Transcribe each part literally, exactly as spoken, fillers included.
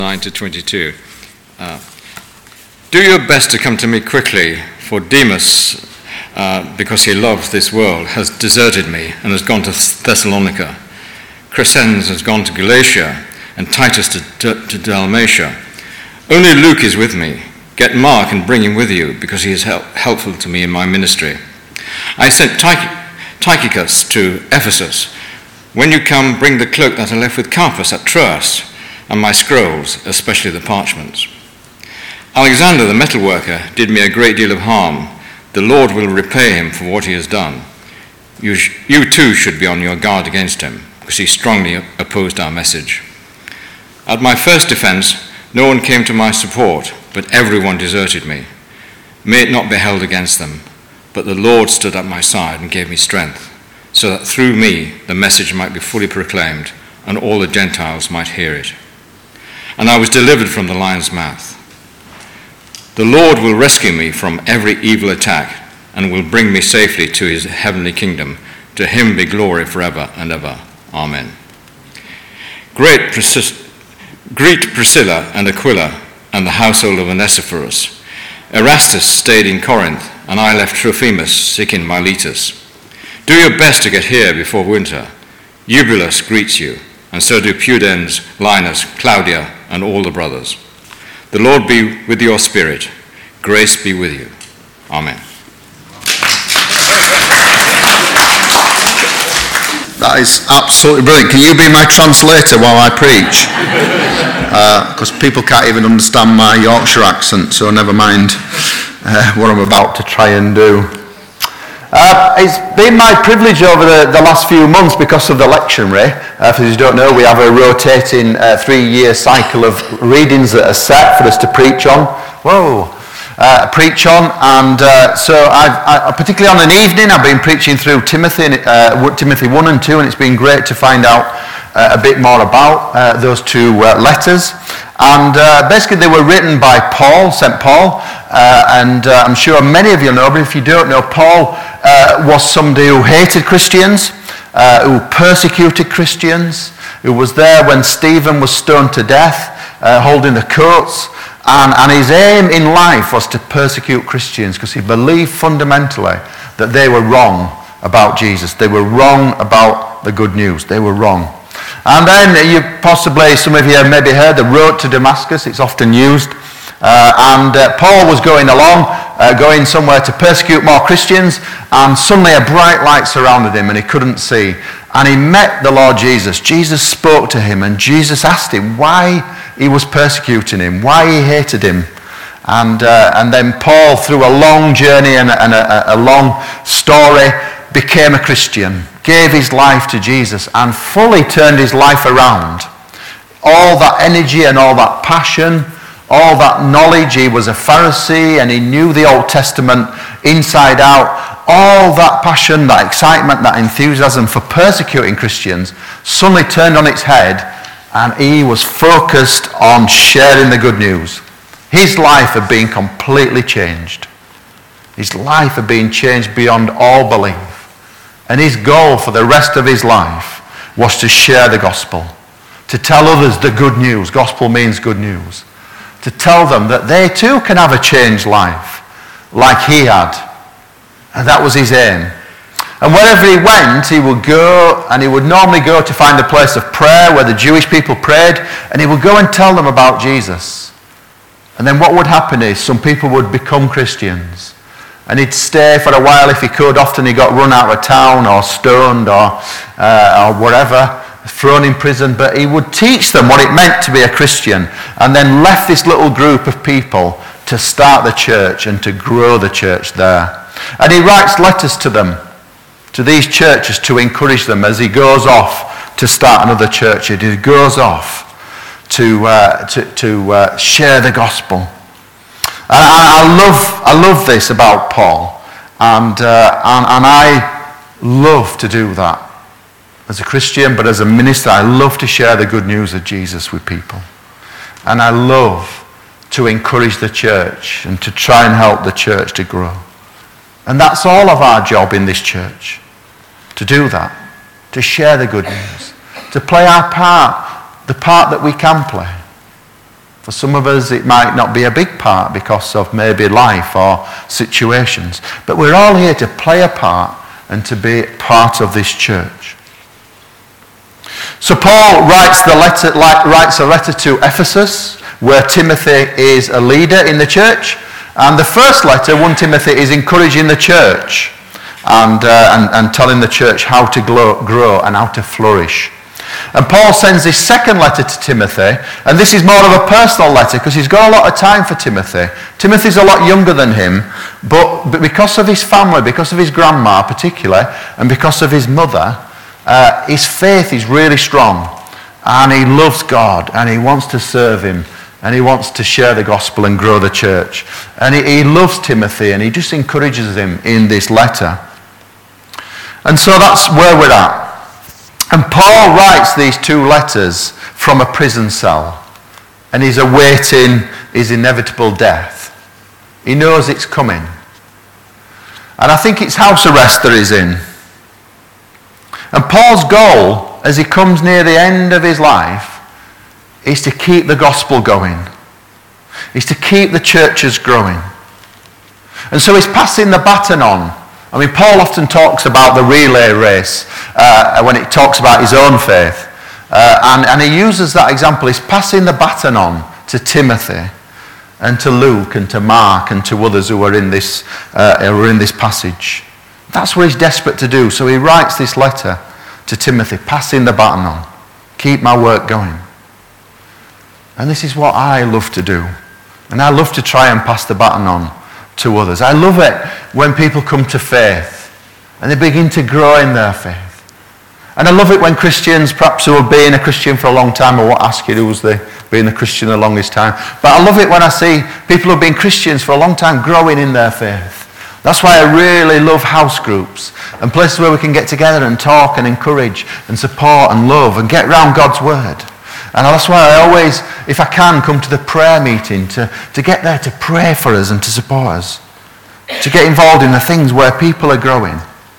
nine to twenty-two. Uh, Do your best to come to me quickly, for Demas, uh, because he loves this world, has deserted me and has gone to Thessalonica. Crescens has gone to Galatia, and Titus to, to, to Dalmatia. Only Luke is with me. Get Mark and bring him with you, because he is help, helpful to me in my ministry. I sent Tych- Tychicus to Ephesus. When you come, bring the cloak that I left with Carpus at Troas, and my scrolls, especially the parchments. Alexander, the metalworker, did me a great deal of harm. The Lord will repay him for what he has done. You, sh- you too should be on your guard against him, because he strongly opposed our message. At my first defense, no one came to my support, but everyone deserted me. May it not be held against them, but the Lord stood at my side and gave me strength, so that through me the message might be fully proclaimed, and all the Gentiles might hear it. And I was delivered from the lion's mouth. The Lord will rescue me from every evil attack, and will bring me safely to his heavenly kingdom. To him be glory forever and ever. Amen. Great Pris- Greet Priscilla and Aquila and the household of Onesiphorus. Erastus stayed in Corinth, and I left Trophimus sick in Miletus. Do your best to get here before winter. Eubulus greets you, and so do Pudens, Linus, Claudia, and all the brothers. The Lord be with your spirit. Grace be with you. Amen. That is absolutely brilliant. Can you be my translator while I preach? Because uh, people can't even understand my Yorkshire accent, so never mind uh, what I'm about to try and do. Uh, it's been my privilege over the, the last few months because of the lectionary. Uh, for those who don't know, we have a rotating uh, three-year cycle of readings that are set for us to preach on. Whoa! Uh, preach on, and uh, so I've, I, particularly on an evening, I've been preaching through Timothy, uh, Timothy one and two, and it's been great to find out uh, a bit more about uh, those two uh, letters. And uh, basically they were written by Paul, Saint Paul, uh, and uh, I'm sure many of you know, but if you don't know, Paul uh, was somebody who hated Christians, uh, who persecuted Christians, who was there when Stephen was stoned to death, uh, holding the coats, and, and his aim in life was to persecute Christians because he believed fundamentally that they were wrong about Jesus. They were wrong about the good news. They were wrong. And then you possibly, some of you have maybe heard the road to Damascus. It's often used. Uh, and uh, Paul was going along, uh, going somewhere to persecute more Christians, and suddenly a bright light surrounded him and he couldn't see. And he met the Lord Jesus. Jesus spoke to him, and Jesus asked him why he was persecuting him, why he hated him. And uh, and then Paul, through a long journey and, a, and a, a long story, became a Christian, gave his life to Jesus, and fully turned his life around. All that energy and all that passion, all that knowledge, he was a Pharisee and he knew the Old Testament inside out. All that passion, that excitement, that enthusiasm for persecuting Christians suddenly turned on its head, and he was focused on sharing the good news. His life had been completely changed. His life had been changed beyond all belief. And his goal for the rest of his life was to share the gospel, to tell others the good news. Gospel means good news. To tell them that they too can have a changed life like he had. And that was his aim. And wherever he went, he would go, and he would normally go to find a place of prayer where the Jewish people prayed, and he would go and tell them about Jesus. And then what would happen is some people would become Christians. And he'd stay for a while if he could. Often he got run out of town or stoned or, uh, or whatever, thrown in prison. But he would teach them what it meant to be a Christian, and then left this little group of people to start the church and to grow the church there. And he writes letters to them, to these churches, to encourage them as he goes off to start another church. He goes off to, uh, to, to uh, share the gospel. I, I love I love this about Paul, and, uh, and and I love to do that as a Christian, but as a minister, I love to share the good news of Jesus with people, and I love to encourage the church and to try and help the church to grow. And that's all of our job in this church, to do that, to share the good news, to play our part, the part that we can play. For some of us, it might not be a big part because of maybe life or situations. But we're all here to play a part and to be part of this church. So Paul writes, the letter, writes a letter to Ephesus, where Timothy is a leader in the church. And the first letter, First Timothy, is encouraging the church and, uh, and, and telling the church how to grow, grow and how to flourish. And Paul sends this second letter to Timothy, and this is more of a personal letter because he's got a lot of time for Timothy. Timothy's a lot younger than him, but, but because of his family, because of his grandma particularly, and because of his mother, uh, his faith is really strong. And he loves God, and he wants to serve him, and he wants to share the gospel and grow the church. And he, he loves Timothy, and he just encourages him in this letter. And so that's where we're at. And Paul writes these two letters from a prison cell, and he's awaiting his inevitable death. He knows it's coming. And I think it's house arrest that he's in. And Paul's goal, as he comes near the end of his life, is to keep the gospel going, is to keep the churches growing. And so he's passing the baton on. I mean, Paul often talks about the relay race uh, when it talks about his own faith. Uh, and, and he uses that example. He's passing the baton on to Timothy and to Luke and to Mark and to others who are in this, uh, who are in this passage. That's what he's desperate to do. So he writes this letter to Timothy, passing the baton on. Keep my work going. And this is what I love to do. And I love to try and pass the baton on to others. I love it when people come to faith and they begin to grow in their faith. And I love it when Christians, perhaps who have been a Christian for a long time, I won't ask you who's the, been a Christian the longest time, but I love it when I see people who have been Christians for a long time growing in their faith. That's why I really love house groups and places where we can get together and talk and encourage and support and love and get around God's word. And that's why I always, if I can, come to the prayer meeting to, to get there to pray for us and to support us, to get involved in the things where people are growing.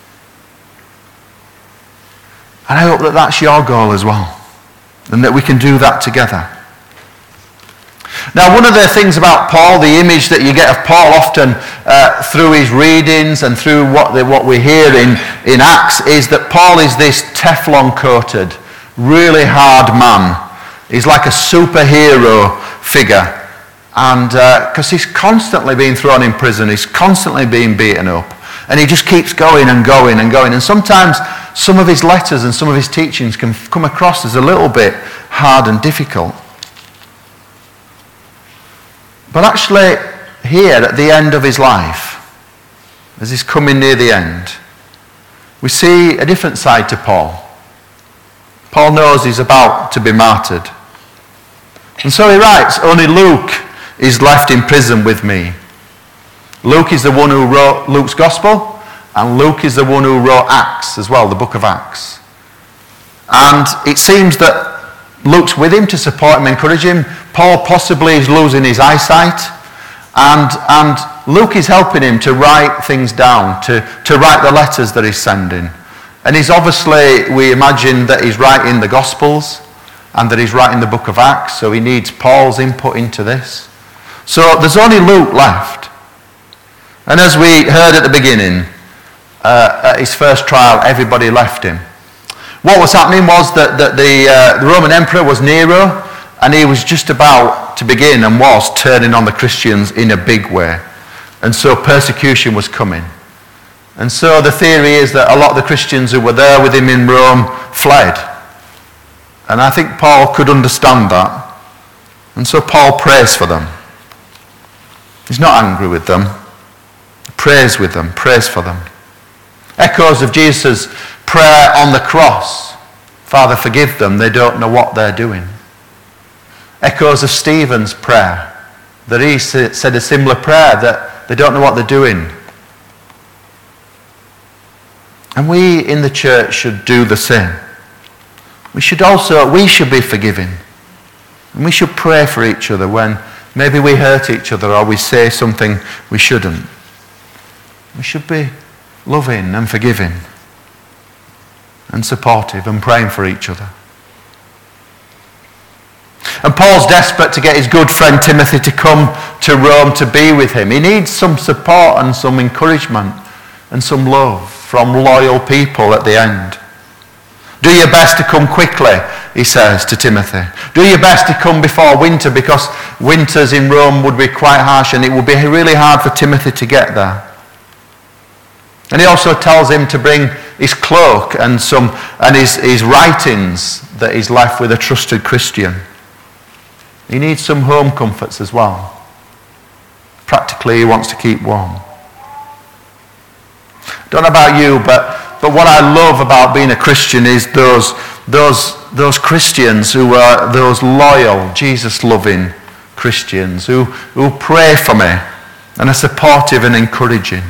And I hope that that's your goal as well, and that we can do that together. Now, one of the things about Paul, the image that you get of Paul often uh, through his readings and through what, the, what we hear in, in Acts, is that Paul is this Teflon-coated, really hard man. He's like a superhero figure. And because uh, he's constantly being thrown in prison, he's constantly being beaten up. And he just keeps going and going and going. And sometimes some of his letters and some of his teachings can come across as a little bit hard and difficult. But actually, here at the end of his life, as he's coming near the end, we see a different side to Paul. Paul knows he's about to be martyred. And so he writes, only Luke is left in prison with me. Luke is the one who wrote Luke's Gospel, and Luke is the one who wrote Acts as well, the book of Acts. And it seems that Luke's with him to support him, encourage him. Paul possibly is losing his eyesight. And, and Luke is helping him to write things down, to, to write the letters that he's sending. And he's obviously, we imagine that he's writing the Gospels and that he's writing the book of Acts, so he needs Paul's input into this. So there's only Luke left. And as we heard at the beginning, uh, at his first trial, everybody left him. What was happening was that, that the, uh, the Roman emperor was Nero, and he was just about to begin and was turning on the Christians in a big way. And so persecution was coming. And so the theory is that a lot of the Christians who were there with him in Rome fled. And I think Paul could understand that. And so Paul prays for them. He's not angry with them. He prays with them, prays for them. Echoes of Jesus' prayer on the cross. Father, forgive them, they don't know what they're doing. Echoes of Stephen's prayer, that he said a similar prayer, that they don't know what they're doing. And we in the church should do the same. We should also, we should be forgiving. And we should pray for each other when maybe we hurt each other or we say something we shouldn't. We should be loving and forgiving and supportive and praying for each other. And Paul's desperate to get his good friend Timothy to come to Rome to be with him. He needs some support and some encouragement and some love from loyal people at the end. Do your best to come quickly, he says to Timothy. Do your best to come before winter, because winters in Rome would be quite harsh and it would be really hard for Timothy to get there. And he also tells him to bring his cloak and some and his, his writings that he's left with a trusted Christian. He needs some home comforts as well. Practically, he wants to keep warm. Don't know about you, but But what I love about being a Christian is those, those, those Christians who are those loyal, Jesus-loving Christians who, who pray for me and are supportive and encouraging.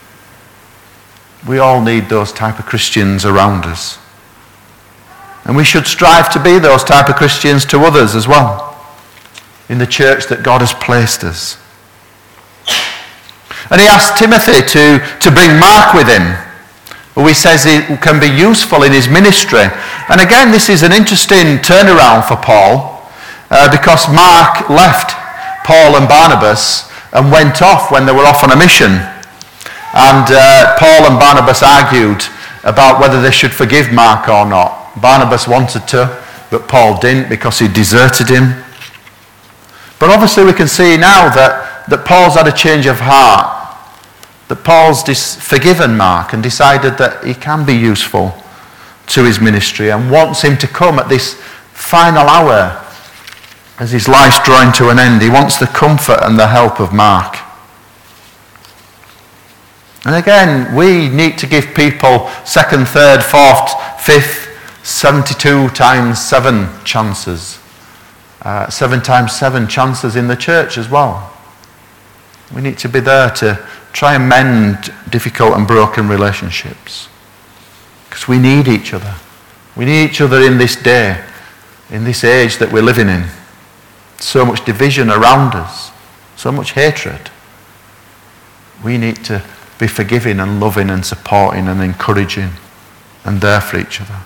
We all need those type of Christians around us. And we should strive to be those type of Christians to others as well in the church that God has placed us. And he asked Timothy to, to bring Mark with him, who he says he can be useful in his ministry. And again, this is an interesting turnaround for Paul, uh, because Mark left Paul and Barnabas and went off when they were off on a mission. And uh, Paul and Barnabas argued about whether they should forgive Mark or not. Barnabas wanted to, but Paul didn't because he deserted him. But obviously we can see now that, that Paul's had a change of heart. That Paul's dis- forgiven Mark and decided that he can be useful to his ministry and wants him to come at this final hour as his life's drawing to an end. He wants the comfort and the help of Mark. And again, we need to give people second, third, fourth, fifth, seventy-two times seven chances. Uh, seven times seven chances in the church as well. We need to be there to try and mend difficult and broken relationships. Because we need each other. We need each other in this day, in this age that we're living in. So much division around us, so much hatred. We need to be forgiving and loving and supporting and encouraging and there for each other.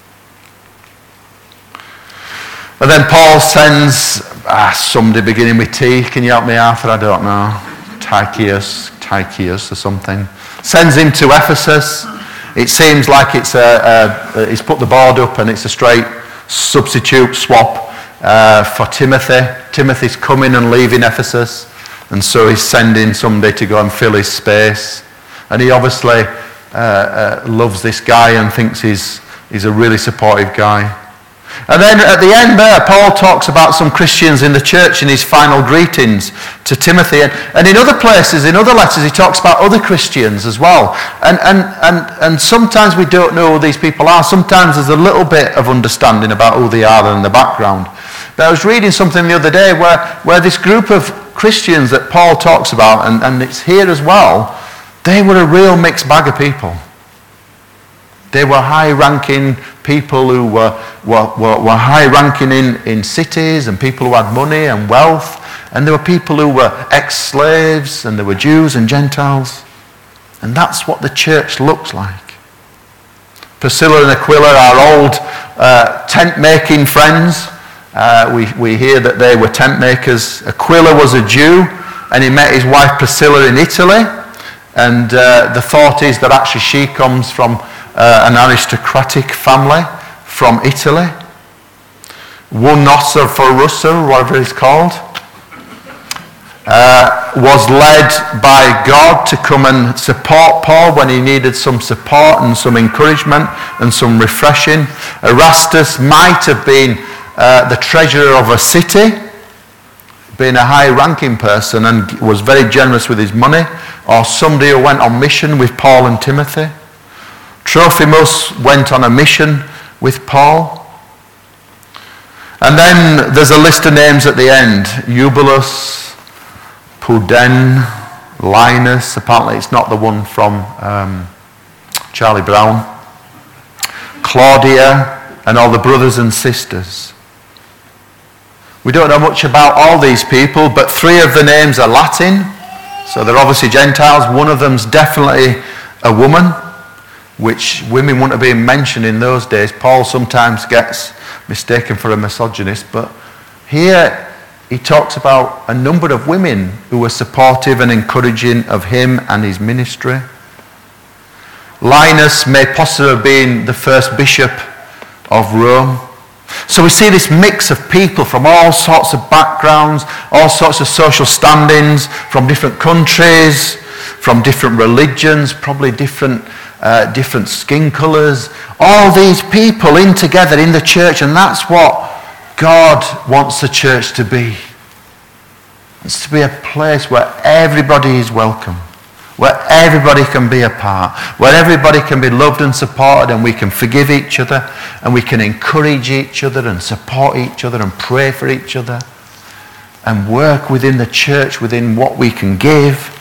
And then Paul sends ah, somebody beginning with T. Can you help me, Arthur? I don't know. Tychius, Tychius or something. Sends him to Ephesus. It seems like it's a, a, he's put the board up and it's a straight substitute swap uh, for Timothy. Timothy's coming and leaving Ephesus, and so he's sending somebody to go and fill his space. And he obviously uh, uh, loves this guy and thinks he's, he's a really supportive guy. And then at the end there, Paul talks about some Christians in the church in his final greetings to Timothy. And, and in other places, in other letters, he talks about other Christians as well. And, and, and, and sometimes we don't know who these people are. Sometimes there's a little bit of understanding about who they are and the background. But I was reading something the other day where, where this group of Christians that Paul talks about, and, and it's here as well, they were a real mixed bag of people. They were high-ranking people who were, were, were, were high-ranking in, in cities, and people who had money and wealth. And there were people who were ex-slaves, and there were Jews and Gentiles. And that's what the church looks like. Priscilla and Aquila, our old uh, tent-making friends, uh, we, we hear that they were tent makers. Aquila was a Jew, and he met his wife Priscilla in Italy. And uh, the thought is that actually she comes from Uh, an aristocratic family from Italy. Wunosa for Russell, whatever it's called, uh, was led by God to come and support Paul when he needed some support and some encouragement and some refreshing. Erastus might have been uh, the treasurer of a city, being a high-ranking person and was very generous with his money, or somebody who went on mission with Paul and Timothy. Trophimus went on a mission with Paul. And then there's a list of names at the end. Eubulus, Puden, Linus. Apparently it's not the one from um, Charlie Brown. Claudia, and all the brothers and sisters. We don't know much about all these people, but three of the names are Latin. So they're obviously Gentiles. One of them's definitely a woman, which women wouldn't have been mentioned in those days. Paul sometimes gets mistaken for a misogynist, but Here he talks about a number of women who were supportive and encouraging of him and his ministry. Linus may possibly have been the first bishop of Rome. So we see this mix of people from all sorts of backgrounds, all sorts of social standings, from different countries, from different religions, probably different uh, different skin colours. All these people in together in the church, and that's what God wants the church to be. It's to be a place where everybody is welcome, where everybody can be a part, where everybody can be loved and supported, and we can forgive each other, and we can encourage each other and support each other and pray for each other and work within the church, within what we can give.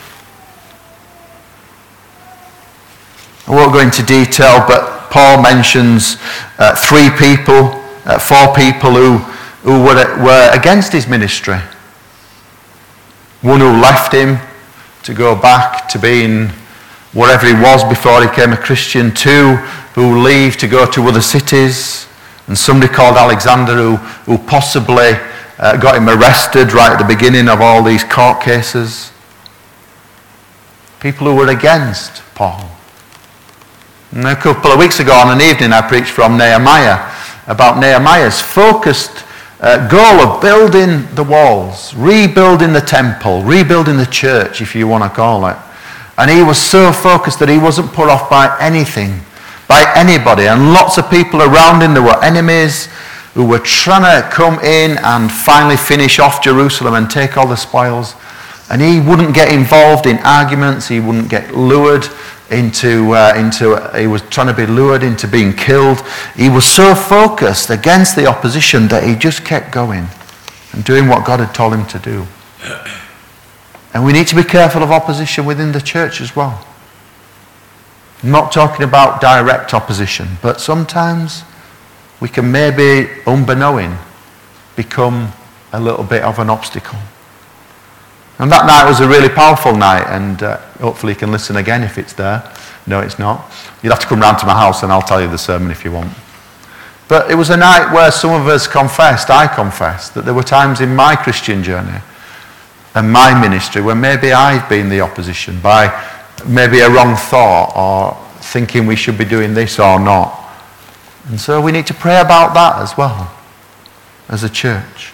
I won't go into detail, but Paul mentions uh, three people, uh, four people who, who were, were against his ministry. One who left him to go back to being whatever he was before he became a Christian. Two who leave to go to other cities. And somebody called Alexander who, who possibly uh, got him arrested right at the beginning of all these court cases. People who were against Paul. And a couple of weeks ago on an evening I preached from Nehemiah about Nehemiah's focused uh, goal of building the walls, rebuilding the temple, rebuilding the church, if you want to call it. And he was so focused that he wasn't put off by anything, by anybody. And lots of people around him, there were enemies who were trying to come in and finally finish off Jerusalem and take all the spoils. And he wouldn't get involved in arguments, he wouldn't get lured into, uh, into uh, he was trying to be lured into being killed. He was so focused against the opposition that he just kept going and doing what God had told him to do. And we need to be careful of opposition within the church as well. I'm not talking about direct opposition, but sometimes we can maybe, unbeknowing, become a little bit of an obstacle. And that night was a really powerful night, and uh, hopefully you can listen again if it's there. No, it's not. You'll have to come round to my house and I'll tell you the sermon if you want. But it was a night where some of us confessed, I confessed, that there were times in my Christian journey and my ministry where maybe I've been the opposition by maybe a wrong thought or thinking we should be doing this or not. And so we need to pray about that as well as a church.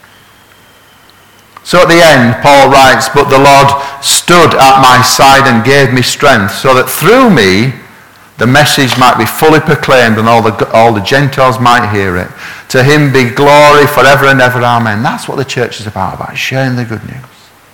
So at the end, Paul writes, "But the Lord stood at my side and gave me strength, so that through me the message might be fully proclaimed and all the, all the Gentiles might hear it. To him be glory forever and ever. Amen." That's what the church is about, about sharing the good news.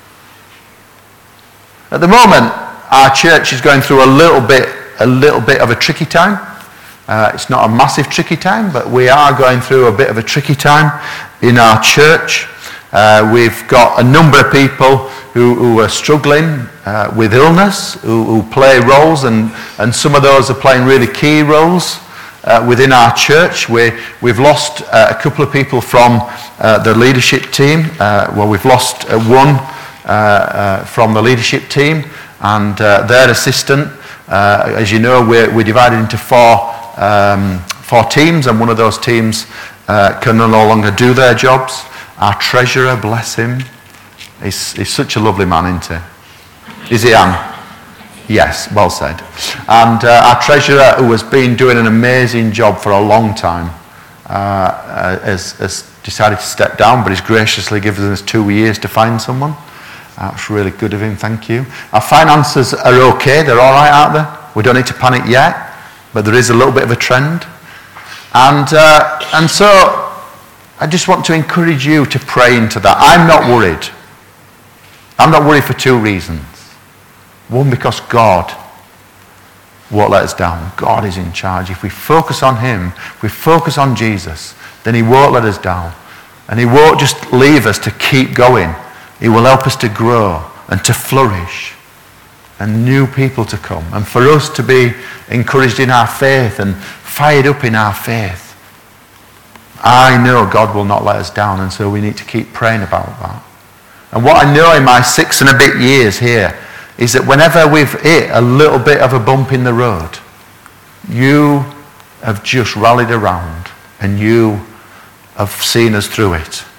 At the moment, our church is going through a little bit, a little bit of a tricky time. Uh, it's not a massive tricky time, but we are going through a bit of a tricky time in our church. Uh, we've got a number of people who, who are struggling uh, with illness, who, who play roles, and, and some of those are playing really key roles uh, within our church. We, we've lost uh, a couple of people from uh, the leadership team. Uh, well, we've lost uh, one uh, uh, from the leadership team and uh, their assistant. Uh, as you know, we're, we're divided into four, um, four teams, and one of those teams uh, can no longer do their jobs. Our treasurer, bless him, he's, he's such a lovely man, isn't he? Is he, Anne? Yes, well said. And uh, our treasurer, who has been doing an amazing job for a long time, uh, has, has decided to step down, but he's graciously given us two years to find someone. That's really good of him, thank you. Our finances are okay, they're all right out there. We don't need to panic yet, but there is a little bit of a trend. And, uh, and so, I just want to encourage you to pray into that. I'm not worried. I'm not worried for two reasons. One, because God won't let us down. God is in charge. If we focus on him, if we focus on Jesus, then he won't let us down. And he won't just leave us to keep going. He will help us to grow and to flourish and new people to come. And for us to be encouraged in our faith and fired up in our faith. I know God will not let us down, and so we need to keep praying about that. And what I know in my six and a bit years here is that whenever we've hit a little bit of a bump in the road, you have just rallied around and you have seen us through it.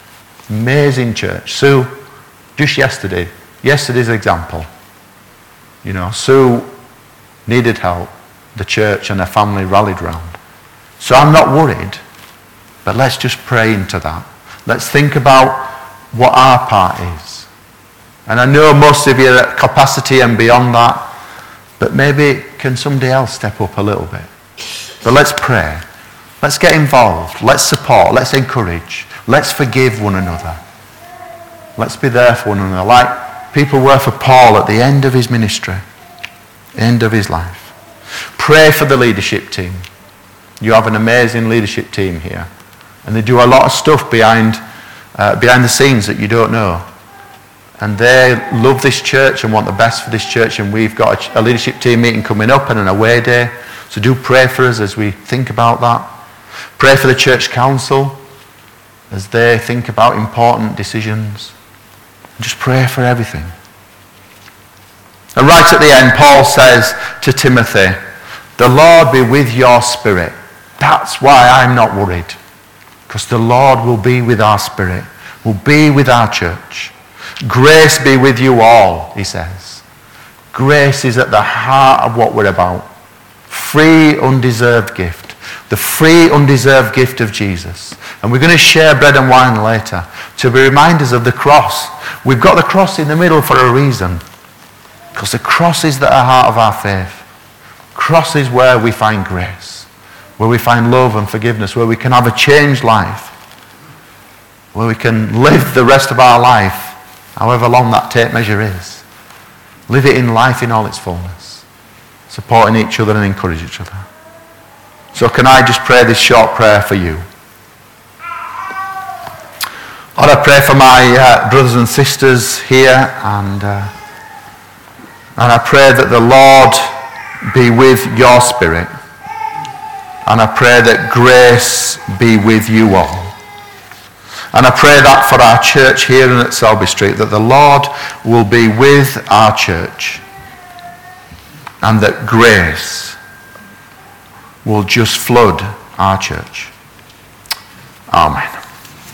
Amazing church. Sue, just yesterday, yesterday's example. You know, Sue needed help. The church and her family rallied round. So I'm not worried, but let's just pray into that. Let's think about what our part is. And I know most of you are at capacity and beyond that, but maybe can somebody else step up a little bit? But let's pray. Let's get involved. Let's support. Let's encourage. Let's forgive one another. Let's be there for one another, like people were for Paul at the end of his ministry, end of his life. Pray for the leadership team. You have an amazing leadership team here, and they do a lot of stuff behind uh, behind the scenes that you don't know. And they love this church and want the best for this church, and we've got a, a leadership team meeting coming up and an away day. So do pray for us as we think about that. Pray for the church council as they think about important decisions. Just pray for everything. And right at the end, Paul says to Timothy, the Lord be with your spirit. That's why I'm not worried. Because the Lord will be with our spirit, will be with our church. Grace be with you all, he says. Grace is at the heart of what we're about. Free, undeserved gift. The free, undeserved gift of Jesus. And we're going to share bread and wine later to be reminders of the cross. We've got the cross in the middle for a reason. Because the cross is the heart of our faith. Cross is where we find grace. Where we find love and forgiveness. Where we can have a changed life. Where we can live the rest of our life, however long that tape measure is. Live it in life in all its fullness. Supporting each other and encourage each other. So can I just pray this short prayer for you? Lord, I pray for my uh, brothers and sisters here, and uh, and I pray that the Lord be with your spirit, and I pray that grace be with you all. And I pray that for our church here in at Selby Street, that the Lord will be with our church, and that grace will just flood our church. Amen.